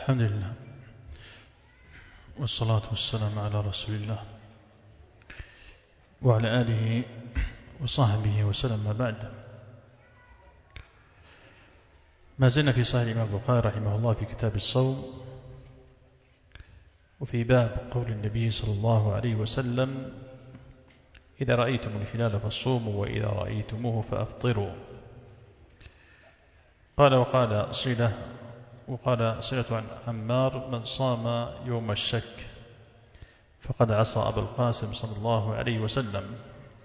الحمد لله والصلاة والسلام على رسول الله وعلى آله وصحبه وسلم. ما بعد، ما زلنا في صحيح الإمام البخاري رحمه الله في كتاب الصوم، وفي باب قول النبي صلى الله عليه وسلم: إذا رأيتم الهلال فصوموا وإذا رأيتموه فأفطروا. وقال صلة عن عمار: من صام يوم الشك فقد عصى أبا القاسم صلى الله عليه وسلم.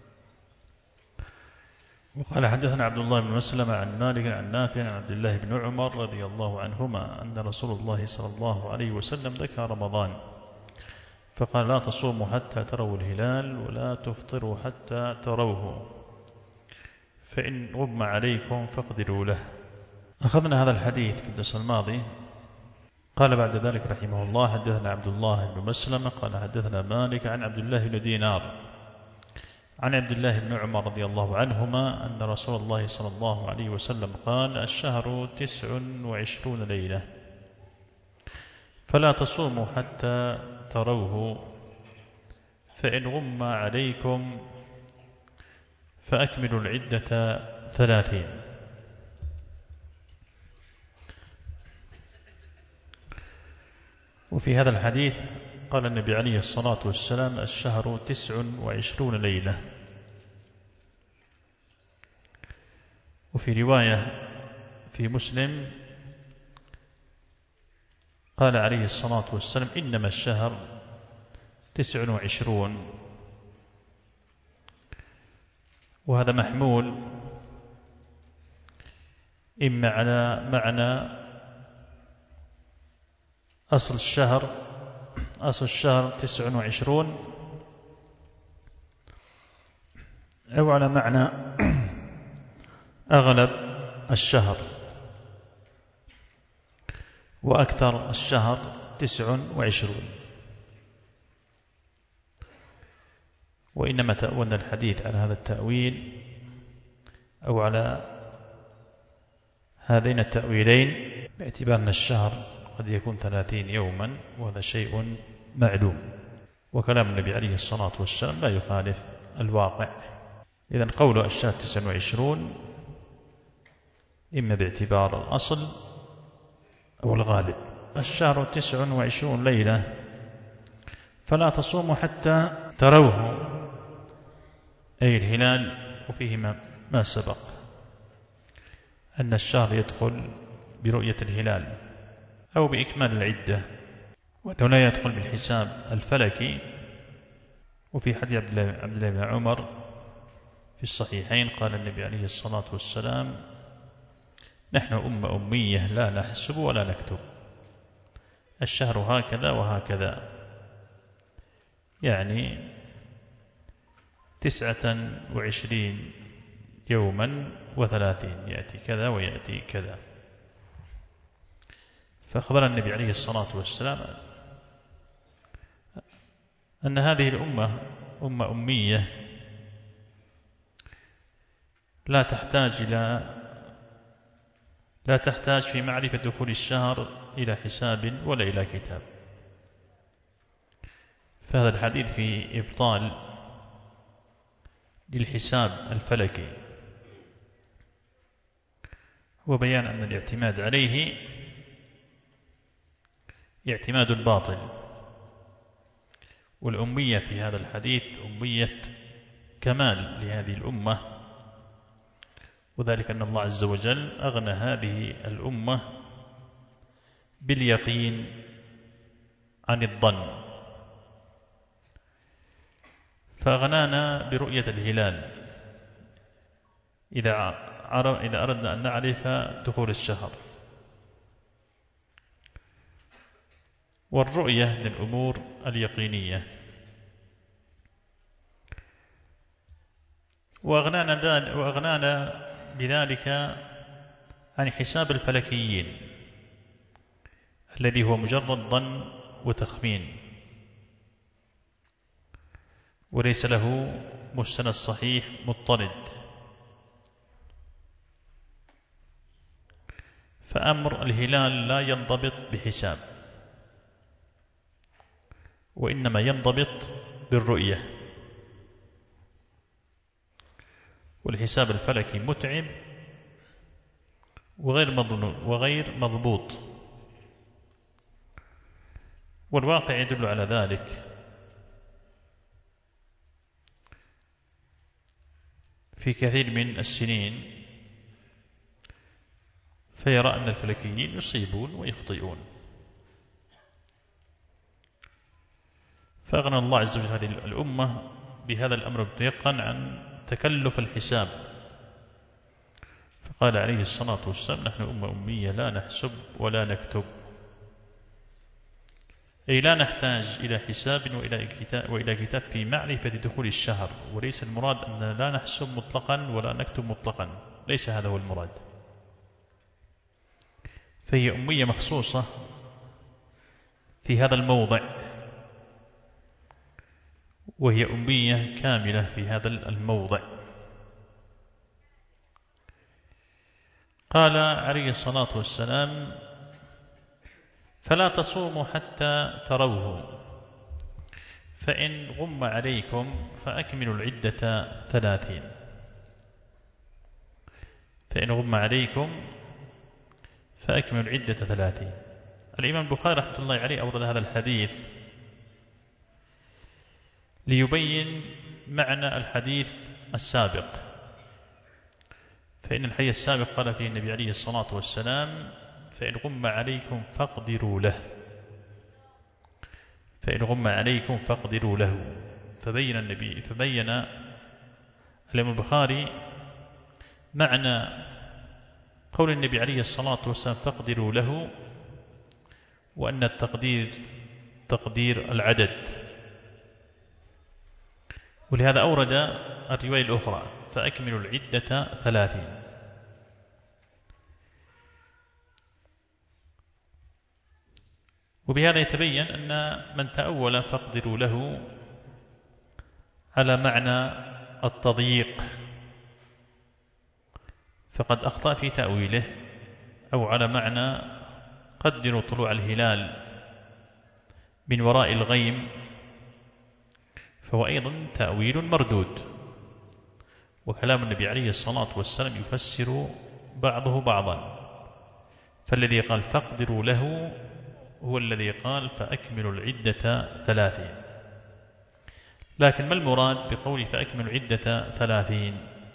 وقال: حدثنا عبد الله بن مسلمة عن مالك عن نافع عن عبد الله بن عمر رضي الله عنهما أن رسول الله صلى الله عليه وسلم ذكر رمضان فقال: لا تصوموا حتى تروا الهلال ولا تفطروا حتى تروه، فإن غم عليكم فاقدروا له. أخذنا هذا الحديث في الدرس الماضي. قال بعد ذلك رحمه الله: حدثنا عبد الله بن مسلمة قال حدثنا مالك عن عبد الله بن دينار عن عبد الله بن عمر رضي الله عنهما أن رسول الله صلى الله عليه وسلم قال: الشهر 29 ليلة، فلا تصوموا حتى تروه، فإن غم عليكم فأكملوا العدة 30. وفي هذا الحديث قال النبي عليه الصلاة والسلام: الشهر 29 ليلة. وفي رواية في مسلم قال عليه الصلاة والسلام: إنما الشهر 29. وهذا محمول إما على معنى أصل الشهر 29، أو على معنى أغلب الشهر، وأكثر الشهر 29. وإنما تأولنا الحديث على هذا التأويل أو على هذين التأويلين باعتبار أن الشهر قد يكون 30 يوما، وهذا شيء معلوم، وكلام النبي عليه الصلاة والسلام لا يخالف الواقع. إذن قول الشهر 29 إما باعتبار الأصل أو الغالب. الشهر 29 ليلة، فلا تصوموا حتى تروه، أي الهلال. وفيه ما سبق أن الشهر يدخل برؤية الهلال أو بإكمال العدة، وأنه لا يدخل بالحساب الفلكي. وفي حديث عبد الله بن عمر في الصحيحين قال النبي عليه الصلاة والسلام: نحن أمة أمية لا نحسب ولا نكتب، الشهر هكذا وهكذا، يعني 29 يوما و30، يأتي كذا ويأتي كذا. فأخبر النبي عليه الصلاة والسلام أن هذه الأمة أمة أمية لا تحتاج في معرفة دخول الشهر إلى حساب ولا إلى كتاب. فهذا الحديث في إبطال للحساب الفلكي، وبيان أن الاعتماد عليه اعتماد باطل. والأمية في هذا الحديث أمية كمال لهذه الأمة، وذلك أن الله عز وجل أغنى هذه الأمة باليقين عن الظن، فأغنانا برؤية الهلال إذا أردنا أن نعرف دخول الشهر. والرؤية للأمور اليقينية. وأغنانا بذلك عن حساب الفلكيين الذي هو مجرد ظن وتخمين، وليس له مستند صحيح مضطرد. فأمر الهلال لا ينضبط بحساب، وإنما ينضبط بالرؤية، والحساب الفلكي متعب وغير مضبوط، والواقع يدل على ذلك. في كثير من السنين فيرى أن الفلكيين يصيبون ويخطئون، فأغنى الله عز وجل هذه الأمة بهذا الأمر المتيقن عن تكلف الحساب، فقال عليه الصلاة والسلام: نحن أمة أمية لا نحسب ولا نكتب، أي لا نحتاج إلى حساب وإلى كتاب في معرفة دخول الشهر، وليس المراد أن لا نحسب مطلقا ولا نكتب مطلقا، ليس هذا هو المراد. فهي أمية مخصوصة في هذا الموضع، وهي أمية كاملة في هذا الموضع. قال عليه الصلاة والسلام: فلا تصوموا حتى تروه، فإن غم عليكم فأكملوا العدة 30. فإن غم عليكم فأكملوا العدة 30. الإمام البخاري رحمة الله عليه أورد هذا الحديث ليبين معنى الحديث السابق، فإن الحديث السابق قال فيه النبي عليه الصلاة والسلام: فإن غم عليكم فاقدروا له، فإن غم عليكم فاقدروا له. فبين الإمام البخاري معنى قول النبي عليه الصلاة والسلام: فاقدروا له، وأن التقدير تقدير العدد، ولهذا أورد الرواية الأخرى: فأكملوا العدة 30. وبهذا يتبين أن من تأول فاقدروا له على معنى التضييق فقد أخطأ في تأويله، أو على معنى قدروا طلوع الهلال من وراء الغيم فهو أيضا تأويل مردود. وكلام النبي عليه الصلاة والسلام يفسر بعضه بعضا، فالذي قال فاقدروا له هو الذي قال فأكملوا العدة 30. لكن ما المراد بقول فأكملوا العدة 30؟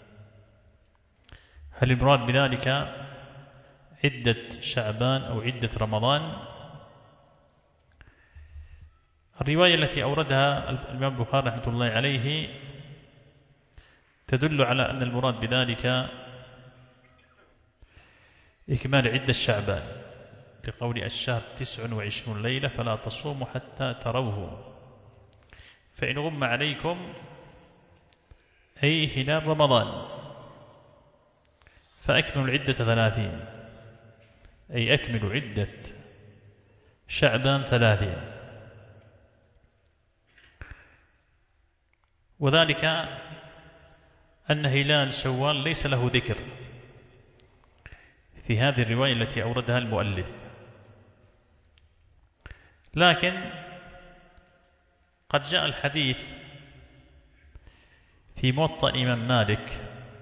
هل المراد بذلك عدة شعبان أو عدة رمضان؟ الرواية التي أوردها الإمام البخاري رحمة الله عليه تدل على أن المراد بذلك إكمال عدة شعبان، لقول الشهر 29 ليلة فلا تصوموا حتى تروه، فإن غم عليكم أي هلال رمضان فأكملوا العدة 30، أي أكملوا عدة شعبان 30. وذلك أن هلال شوال ليس له ذكر في هذه الرواية التي أوردها المؤلف، لكن قد جاء الحديث في موطأ الإمام مالك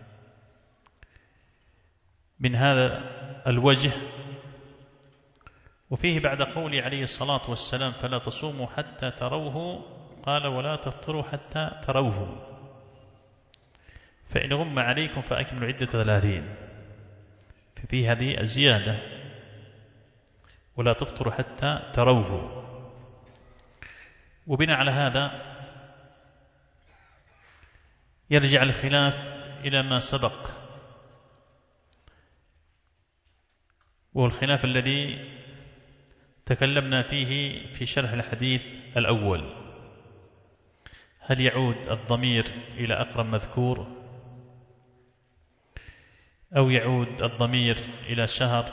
من هذا الوجه، وفيه بعد قوله عليه الصلاة والسلام فلا تصوموا حتى تروه قال ولا تفطروا حتى تروه، فإن غم عليكم فأكملوا عدة 30. ففي هذه الزيادة ولا تفطروا حتى تروه. وبناء على هذا يرجع الخلاف إلى ما سبق، وهو الخلاف الذي تكلمنا فيه في شرح الحديث الأول: هل يعود الضمير إلى أقرب مذكور، أو يعود الضمير إلى شهر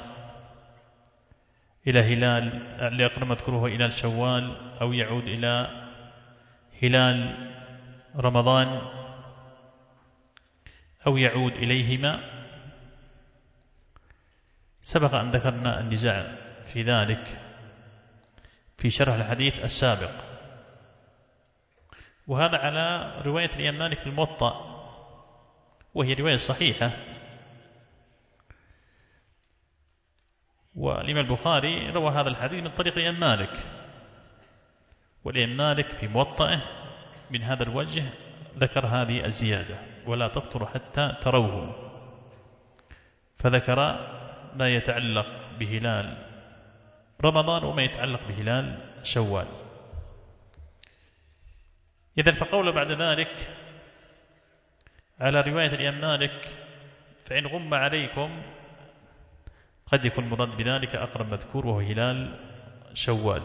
إلى هلال لأقرب مذكوره إلى شوال، أو يعود إلى هلال رمضان، أو يعود إليهما. سبق أن ذكرنا النزاع في ذلك في شرح الحديث السابق، وهذا على رواية الإمام مالك في الموطأ، وهي رواية صحيحة. والإمام البخاري روى هذا الحديث من طريق الإمام مالك، والإمام مالك في موطئه من هذا الوجه ذكر هذه الزيادة: ولا تفطر حتى تروه، فذكر ما يتعلق بهلال رمضان وما يتعلق بهلال شوال. إذن فقول بعد ذلك على رواية الإمام مالك: فإن غم عليكم، قد يكون مراد بذلك أقرب مذكور وهو هلال شوال.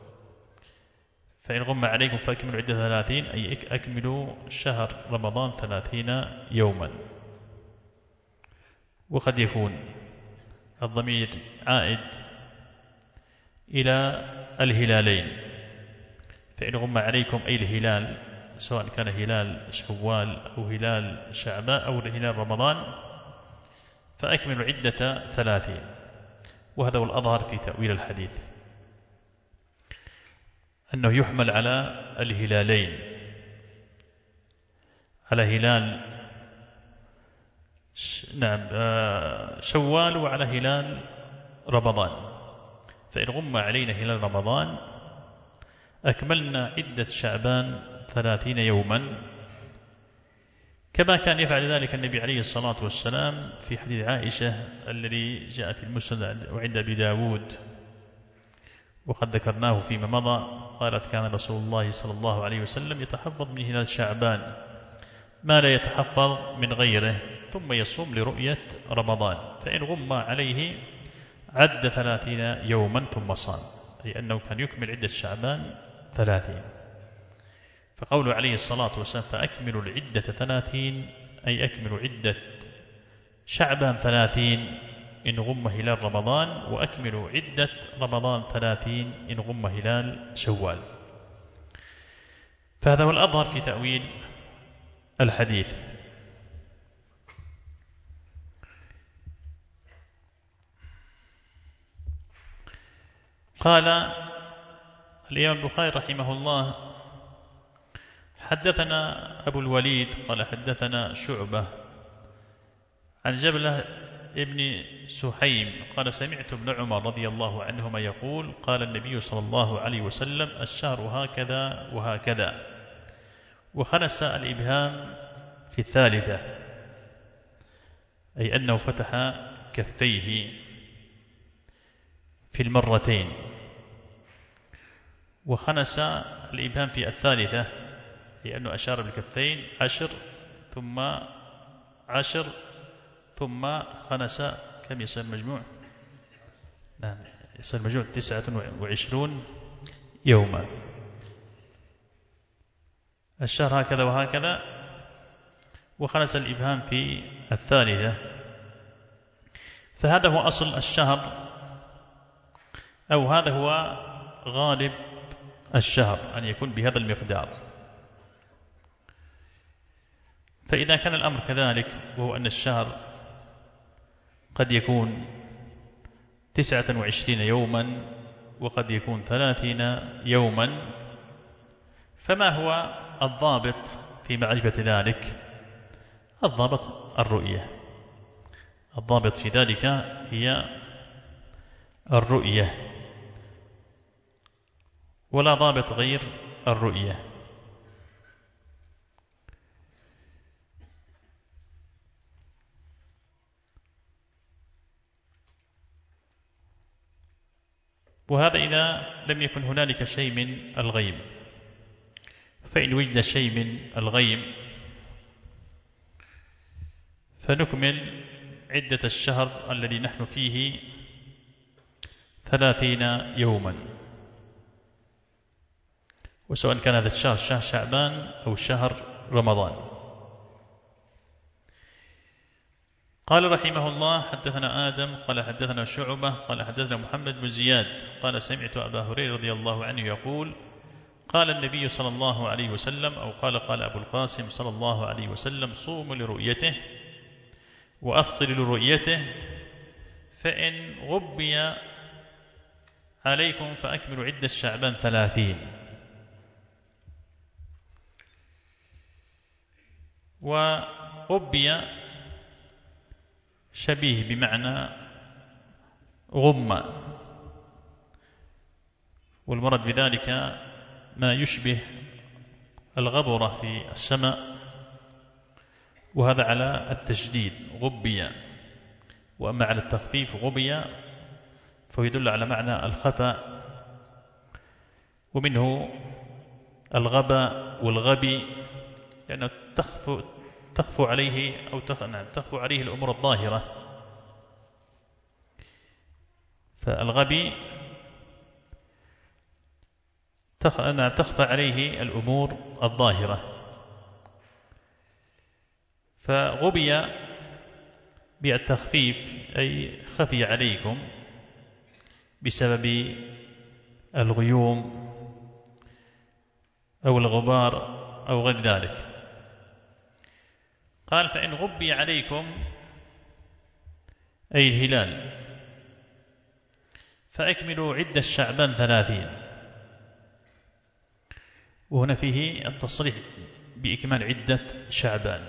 فإن غم عليكم فأكملوا عدة 30، أي أكملوا شهر رمضان 30 يوما. وقد يكون الضمير عائد إلى الهلالين، فإن غم عليكم أي الهلال، سواء كان هلال شوال أو هلال شعبان أو هلال رمضان، فأكملوا عدة 30. وهذا هو الأظهر في تأويل الحديث، أنه يحمل على الهلالين، على هلال شوال وعلى هلال رمضان. فإن غم علينا هلال رمضان أكملنا عدة شعبان 30 يوما، كما كان يفعل ذلك النبي عليه الصلاة والسلام في حديث عائشة الذي جاء في المسند وعند أبي داود، وقد ذكرناه فيما مضى. قالت: كان رسول الله صلى الله عليه وسلم يتحفظ من هلال شعبان ما لا يتحفظ من غيره، ثم يصوم لرؤية رمضان، فإن غم عليه عد 30 يوما ثم صام، أي أنه كان يكمل عدة شعبان 30. فقوله عليه الصلاة والسلام: فأكملوا العدة 30، أي أكملوا عدة شعبان 30 إن غم هلال رمضان، وأكملوا عدة رمضان 30 إن غم هلال شوال. فهذا هو الأظهر في تأويل الحديث. قال الإمام البخاري رحمه الله: حدثنا أبو الوليد قال حدثنا شعبة عن جبلة ابن سحيم قال: سمعت ابن عمر رضي الله عنهما يقول: قال النبي صلى الله عليه وسلم: الشهر هكذا وهكذا. وخنس الإبهام في الثالثة، أي أنه فتح كفيه في المرتين. وخنس الإبهام في الثالثة لأنه أشار بالكفين 10 ثم 10 ثم خنس. كم يصير المجموع؟ نعم، يصير المجموع 29 يوما. الشهر هكذا وهكذا، وخنس الإبهام في الثالثة. فهذا هو أصل الشهر، أو هذا هو غالب الشهر أن يكون بهذا المقدار. فإذا كان الأمر كذلك، وهو أن الشهر قد يكون 29 يوما وقد يكون 30 يوما، فما هو الضابط في معرفة ذلك؟ الضابط الرؤية. الضابط في ذلك هي الرؤية، ولا ضابط غير الرؤية. وهذا إذا لم يكن هنالك شيء من الغيب. فإن وجد شيء من الغيب فنكمل عدة الشهر الذي نحن فيه 30 يوما، وسواء كان هذا الشهر شهر شعبان أو شهر رمضان. قال رحمه الله: حدثنا آدم قال حدثنا شعبة قال حدثنا محمد بن زياد قال: سمعت أبا هريرة رضي الله عنه يقول: قال النبي صلى الله عليه وسلم، أو قال أبو القاسم صلى الله عليه وسلم: صوموا لرؤيته وأفطروا لرؤيته، فإن غبي عليكم فأكملوا عدة شعبان 30. وغبي شبيه بمعنى غم، والمراد بذلك ما يشبه الغبرة في السماء، وهذا على التشديد غبي. وأما على التخفيف غبي فيدل على معنى الخفاء، ومنه الغباء والغبي، لأنه تخفو عليه أو تخفو عليه الأمور الظاهرة. فالغبي تخفى عليه الأمور الظاهرة. فغبي بالتخفيف أي خفي عليكم بسبب الغيوم أو الغبار أو غير ذلك. قال فإن غبي عليكم أي الهلال فأكملوا عدة شعبان 30. وهنا فيه التصريح بإكمال عدة شعبان.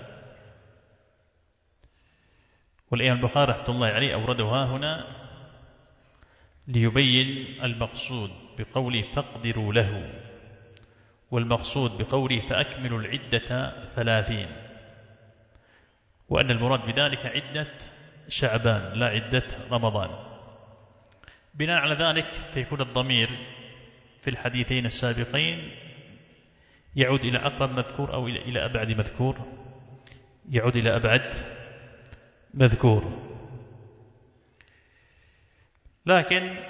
والإمام البخاري رحمة الله عليه أوردها هنا ليبين المقصود بقوله فاقدروا له، والمقصود بقوله فأكملوا العدة 30، وأن المراد بذلك عدة شعبان لا عدة رمضان. بناء على ذلك فيكون الضمير في الحديثين السابقين يعود إلى أقرب مذكور أو إلى أبعد مذكور، يعود إلى أبعد مذكور. لكن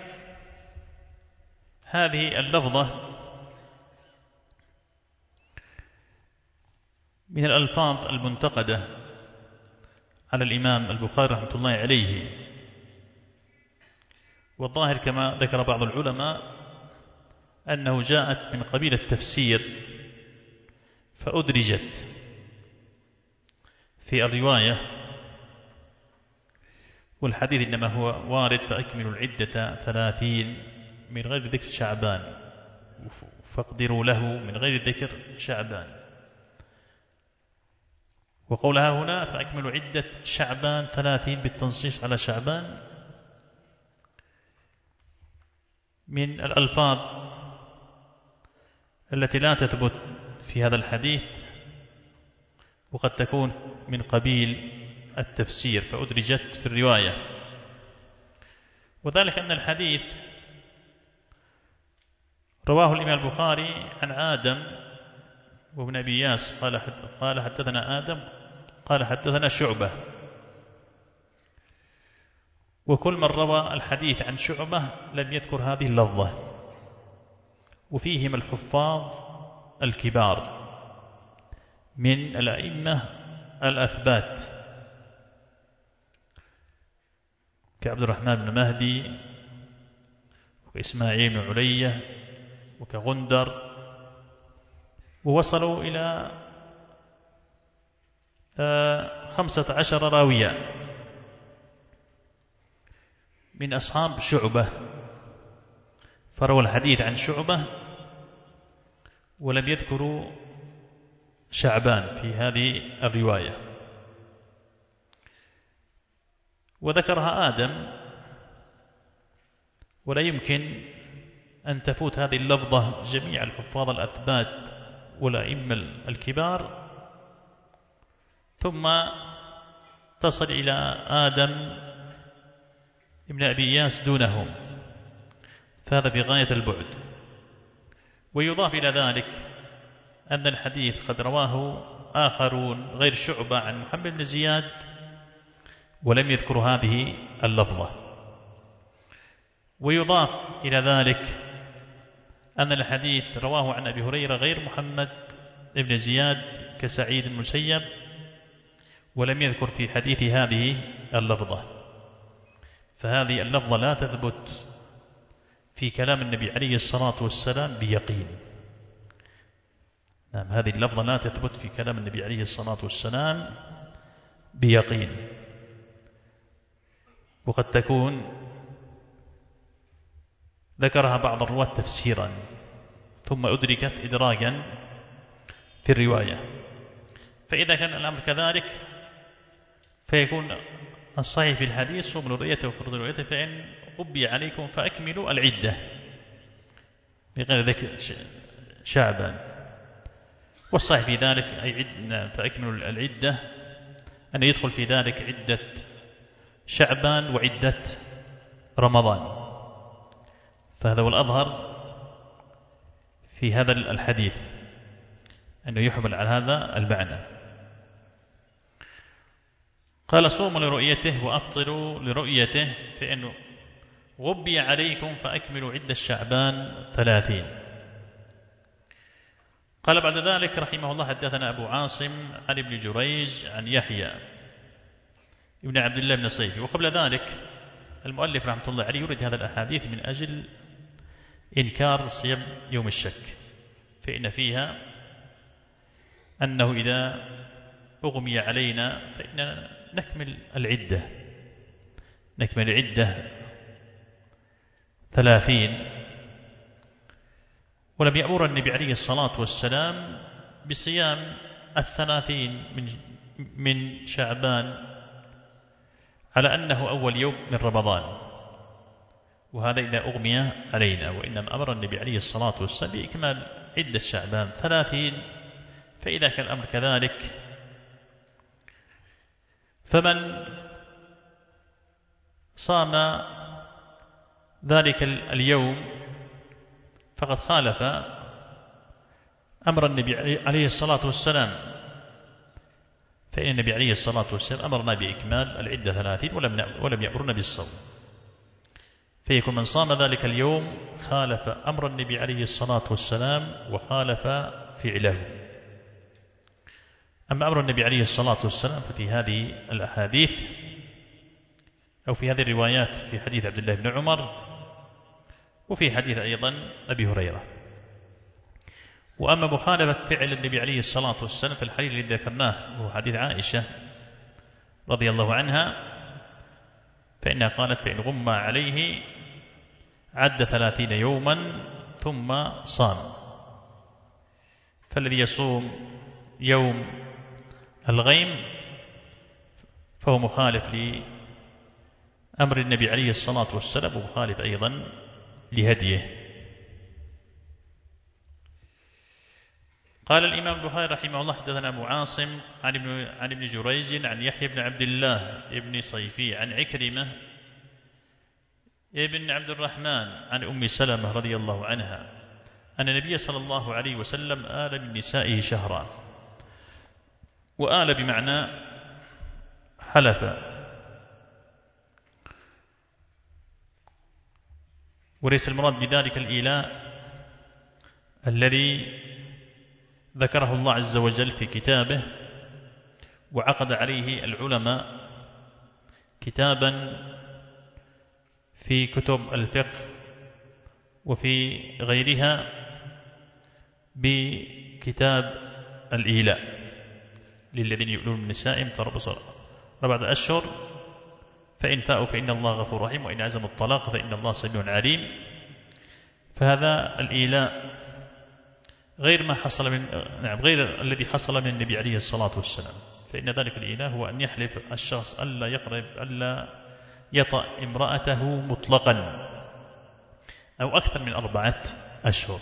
هذه اللفظة من الألفاظ المنتقدة على الإمام البخاري رحمة الله عليه، والظاهر كما ذكر بعض العلماء أنه جاءت من قبيل التفسير فأدرجت في الرواية، والحديث إنما هو وارد فأكملوا العدة 30 من غير ذكر شعبان، فاقدروا له من غير ذكر شعبان. وقولها هنا فأكملوا عدة شعبان 30 بالتنصيص على شعبان من الألفاظ التي لا تثبت في هذا الحديث، وقد تكون من قبيل التفسير فأدرجت في الرواية. وذلك أن الحديث رواه الإمام البخاري عن آدم وابن أبي ياس قال حدثنا آدم قال حدثنا شعبة، وكل من روى الحديث عن شعبة لم يذكر هذه اللفظة. وفيهم الحفاظ الكبار من الأئمة الأثبات كعبد الرحمن بن مهدي وإسماعيل بن علية وكغندر، ووصلوا إلى 15 راويا من أصحاب شعبة، فروى الحديث عن شعبة ولم يذكروا شعبان في هذه الرواية. وذكرها آدم، ولا يمكن أن تفوت هذه اللفظة جميع الحفاظ الأثبات والأئمة الكبار ثم تصل إلى آدم ابن أبي إياس دونهم، فهذا بغاية البعد. ويضاف إلى ذلك أن الحديث قد رواه آخرون غير شعبة عن محمد بن زياد ولم يذكروا هذه اللفظة. ويضاف إلى ذلك أن الحديث رواه عن أبي هريرة غير محمد بن زياد كسعيد المسيب ولم يذكر في حديث هذه اللفظة، فهذه اللفظة لا تثبت في كلام النبي عليه الصلاة والسلام بيقين. نعم، هذه اللفظة لا تثبت في كلام النبي عليه الصلاة والسلام بيقين. وقد تكون ذكرها بعض الرواة تفسيرا ثم أدركت إدراجا في الرواية. فإذا كان الأمر كذلك فيكون الصحيح في الحديث صوم رؤيته وفرض رؤيته، فإن غبي عليكم فأكملوا العدة بغير ذكر شعبان. والصحيح في ذلك أي فأكملوا العدة أن يدخل في ذلك عدة شعبان وعدة رمضان. فهذا هو الأظهر في هذا الحديث أنه يحمل على هذا المعنى. قال صوموا لرؤيته وأفطروا لرؤيته، فإنه غبي عليكم فأكملوا عدة شعبان 30. قال بعد ذلك رحمه الله حدثنا أبو عاصم عن ابن جريج عن يحيى ابن عبد الله بن صيفي. وقبل ذلك المؤلف رحمه الله عليه يريد هذا الأحاديث من أجل إنكار صيام يوم الشك، فإن فيها أنه إذا أغمي علينا فإننا نكمل العدة 30. ولم يأمر النبي عليه الصلاة والسلام بصيام 30 من شعبان على أنه أول يوم من رمضان، وهذا إذا أغمي علينا. وإنما أمر النبي عليه الصلاة والسلام بإكمال عدة شعبان 30. فإذا كان الأمر كذلك فمن صام ذلك اليوم فقد خالف أمر النبي عليه الصلاة والسلام، فإن النبي عليه الصلاة والسلام أمرنا بإكمال العدة 30 ولم يأمرنا بالصوم. فيكون من صام ذلك اليوم خالف أمر النبي عليه الصلاة والسلام وخالف فعله. أما أمر النبي عليه الصلاة والسلام ففي هذه الأحاديث أو في هذه الروايات في حديث عبد الله بن عمر وفي حديث أيضا أبي هريرة. وأما مخالفة فعل النبي عليه الصلاة والسلام في الحديث الذي ذكرناه وهو حديث عائشة رضي الله عنها، فإنها قالت فإن غمى عليه عد 30 يوما ثم صام. فالذي يصوم يوم الغيم فهو مخالف لأمر النبي عليه الصلاة والسلام ومخالف أيضا لهديه. قال الإمام البخاري رحمه الله حدثنا أبو عاصم عن ابن جريج عن يحيى بن عبد الله ابن صيفي عن عكرمة ابن عبد الرحمن عن أم سلمة رضي الله عنها أن النبي صلى الله عليه وسلم آل من نسائه شهرا. وآل بمعنى حلف، وليس المراد بذلك الإيلاء الذي ذكره الله عز وجل في كتابه وعقد عليه العلماء كتابا في كتب الفقه وفي غيرها بكتاب الإيلاء للذين يؤلون من نسائهم تربص 4 أشهر فإن فاءوا فإن الله غفور رحيم وإن عزموا الطلاق فإن الله سميع عليم. فهذا الإيلاء غير ما حصل غير الذي حصل من النبي عليه الصلاة والسلام. فإن ذلك الإيلاء هو أن يحلف الشخص ألا يطأ امرأته مطلقا أو أكثر من 4 أشهر،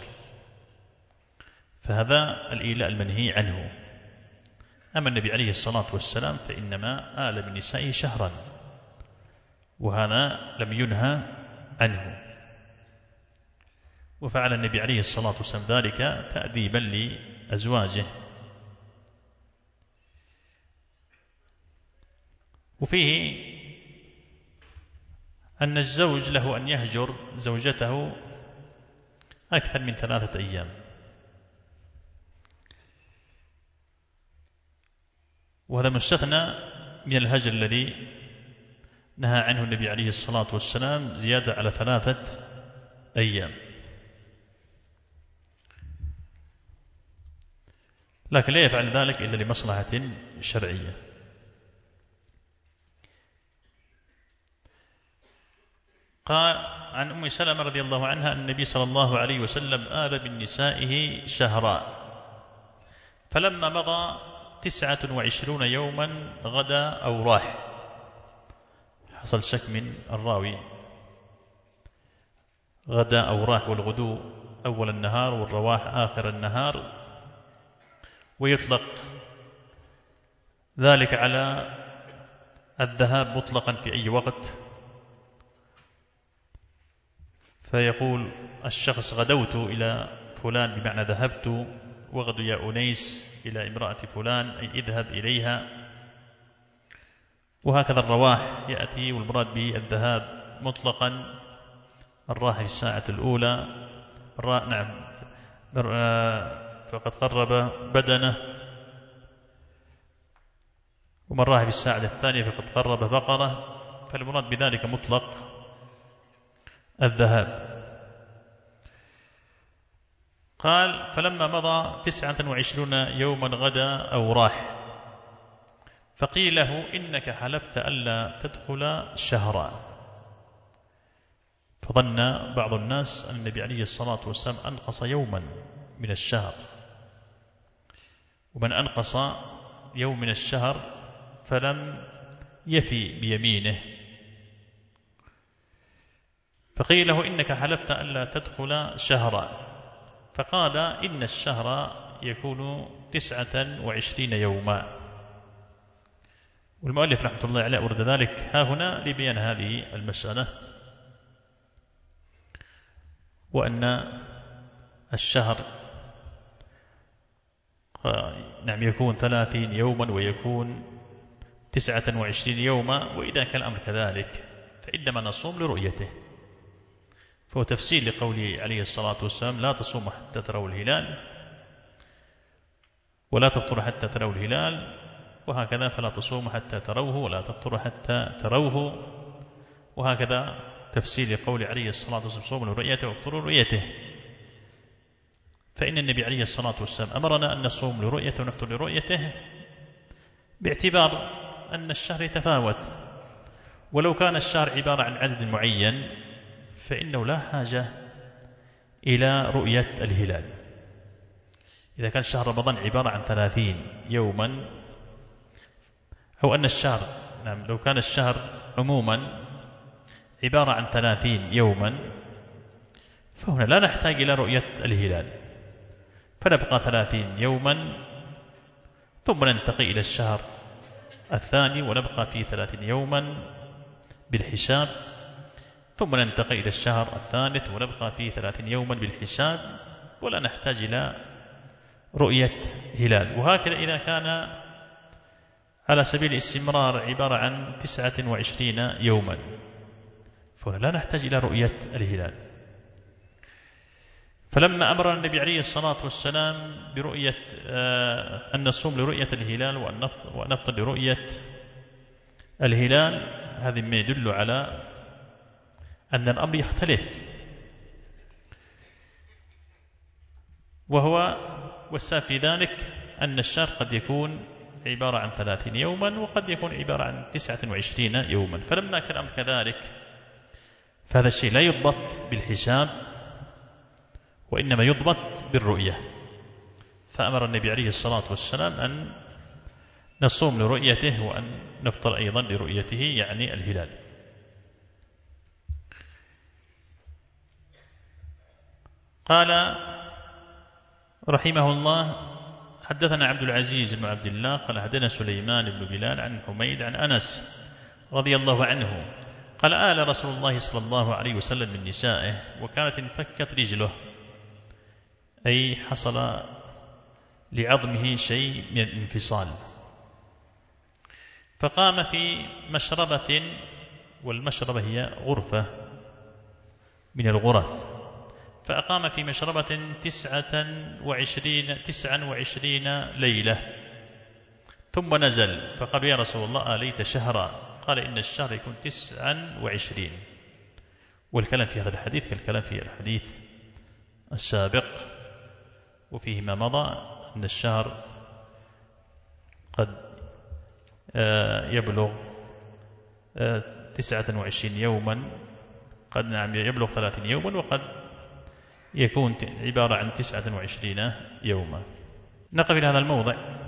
فهذا الإيلاء المنهي عنه. أما النبي عليه الصلاة والسلام فإنما آل من نسائه شهرا، وهذا لم ينهى عنه. وفعل النبي عليه الصلاة والسلام ذلك تأديبا لأزواجه. وفيه أن الزوج له أن يهجر زوجته أكثر من 3 أيام. وهذا مستثنى من الهجر الذي نهى عنه النبي عليه الصلاة والسلام زيادة على 3 أيام. لكن لا يفعل ذلك إلا لمصلحة شرعية. قال عن أم سلمة رضي الله عنها أن النبي صلى الله عليه وسلم آل من نسائه شهرا، فلما مضى 29 يوما غدا أو راح. حصل شك من الراوي، غدا أو راح، والغدو أول النهار والرواح آخر النهار، ويطلق ذلك على الذهاب مطلقا في أي وقت. فيقول الشخص غدوت إلى فلان بمعنى ذهبت، وغدو يا أنيس إلى امرأة فلان أي اذهب إليها. وهكذا الرواح يأتي والمراد به الذهاب مطلقا، الراح في الساعة الأولى، نعم فقد قرب بدنه، ومن راح في الساعة الثانية فقد قرب بقرة. فالمراد بذلك مطلق الذهاب. قال فلما مضى 29 يوما غدا أو راح، فقيل له إنك حلفت ألا تدخل شهرا. فظن بعض الناس أن النبي عليه الصلاة والسلام أنقص يوما من الشهر، ومن أنقص يوم من الشهر فلم يفي بيمينه. فقيل له إنك حلفت ألا تدخل شهرا، فقال إن الشهر يكون 29 يوما. والمؤلف رحمة الله عليه أورد ذلك ها هنا لبيان هذه المسألة، وأن الشهر نعم يكون 30 يوما ويكون 29 يوما. وإذا كان الأمر كذلك فإنما نصوم لرؤيته، فهو تفسير لقوله عليه الصلاة والسلام لا تصوم حتى تروا الهلال ولا تفطر حتى تروا الهلال، وهكذا فلا تصوم حتى تروه ولا تفطر حتى تروه. وهكذا تفسير لقول عليه الصلاة والسلام صوموا لرؤيته وافطروا لرؤيته. فإن النبي عليه الصلاة والسلام أمرنا أن نصوم لرؤيته ونفطر لرؤيته باعتبار أن الشهر يتفاوت، ولو كان الشهر عبارة عن عدد معين فإنه لا حاجة إلى رؤية الهلال. إذا كان شهر رمضان عبارة عن 30 يوما، أو أن الشهر نعم لو كان الشهر عموما عبارة عن 30 يوما فهنا لا نحتاج إلى رؤية الهلال، فنبقى 30 يوما ثم ننتقل إلى الشهر الثاني ونبقى فيه 30 يوما بالحساب، ثم ننتقل إلى الشهر الثالث ونبقى فيه 30 يوما بالحساب، ولا نحتاج إلى رؤية هلال. وهكذا إذا كان على سبيل الاستمرار عبارة عن 29 يوما فهنا لا نحتاج إلى رؤية الهلال. فلما أمر النبي عليه الصلاة والسلام برؤية أن نصوم لرؤية الهلال وأن نفطر لرؤية الهلال، هذا ما يدل على أن الأمر يختلف، والسبب في ذلك أن الشهر قد يكون عبارة عن 30 يوما وقد يكون عبارة عن 29 يوما. فلما كان الأمر كذلك فهذا الشيء لا يضبط بالحساب وإنما يضبط بالرؤية. فأمر النبي عليه الصلاة والسلام أن نصوم لرؤيته وأن نفطر أيضا لرؤيته، يعني الهلال. قال رحمه الله حدثنا عبد العزيز بن عبد الله قال حدثنا سليمان بن بلال عن حميد عن أنس رضي الله عنه قال آل رسول الله صلى الله عليه وسلم من نسائه وكانت انفكت رجله، أي حصل لعظمه شيء من الانفصال، فقام في مشربة، والمشربة هي غرفة من الغرف، فأقام في مشربة 29 ليلة ثم نزل. فقالوا يا رسول الله آليت شهرا؟ قال إن الشهر يكون 29. والكلام في هذا الحديث كالكلام في الحديث السابق، وفيه ما مضى أن الشهر قد يبلغ 29 يوما قد نعم يبلغ 30 يوما، وقد يكون عبارة عن 29 يوما. نقف إلى هذا الموضع.